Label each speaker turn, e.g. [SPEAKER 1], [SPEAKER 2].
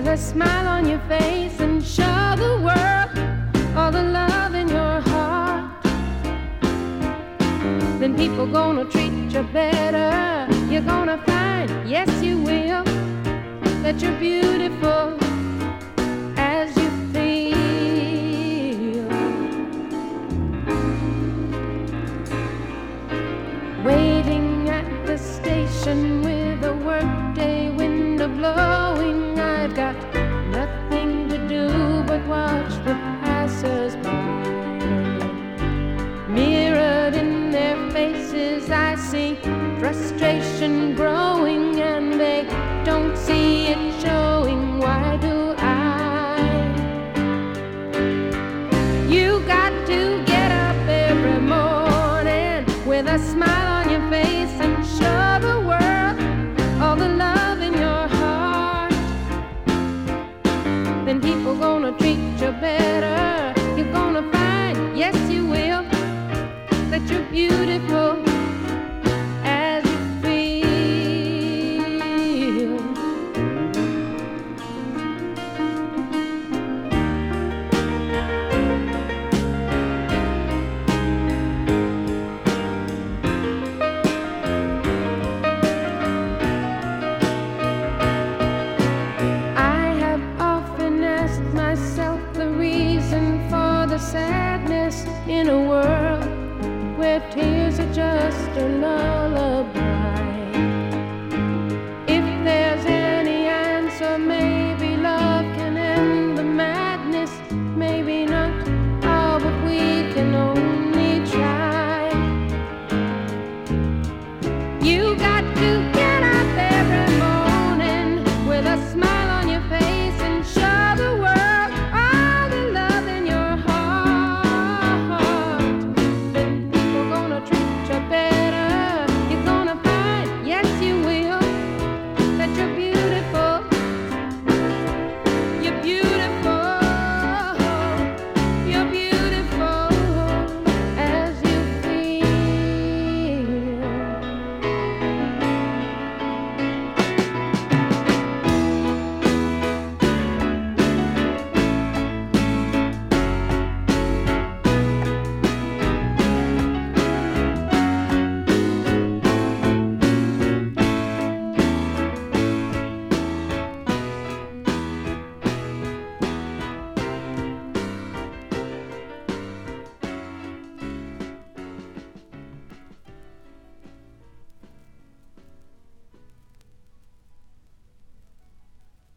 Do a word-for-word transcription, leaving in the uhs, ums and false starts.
[SPEAKER 1] with a smile on your face and show the world all the love in your heart. Then people gonna treat you better. You're gonna find, yes you will, that you're beautiful as you feel. Waiting at the station with a workday window blowing, I've got nothing to do but watch the passers-by. Mirrored in their faces I see frustration